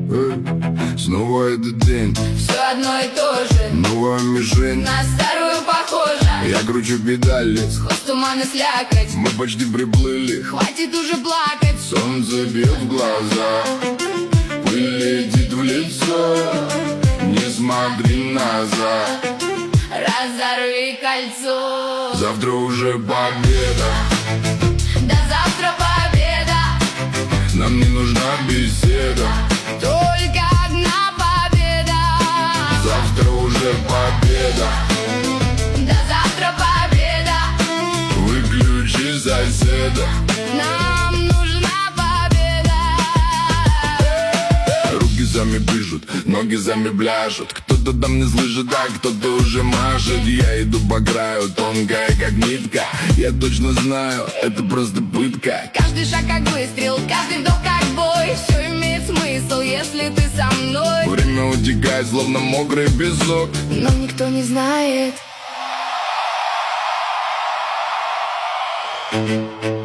Снова этот день, все одно и то же, новая мишень, на старую похожа. я кручу педали, Сквозь туман и слякоть, мы почти приплыли. хватит уже плакать. Солнце бьет в глаза, пыль летит в лицо, не смотри назад, Разорви кольцо. завтра уже победа. До завтра победа, Нам не нужна беседа, только одна победа. завтра уже победа. До завтра победа, Выключи соседа. нам нужна победа. Руки сами пишут, ноги сами пляшут. Кто-то там не слышит, а кто-то уже машет. Я иду по краю, тонкая как нитка. Я точно знаю, это просто пытка. Каждый шаг как выстрел, каждый вдох как бой. Все имеет смысл, если ты со мной. Время утекает, словно мокрый песок. Но никто не знает.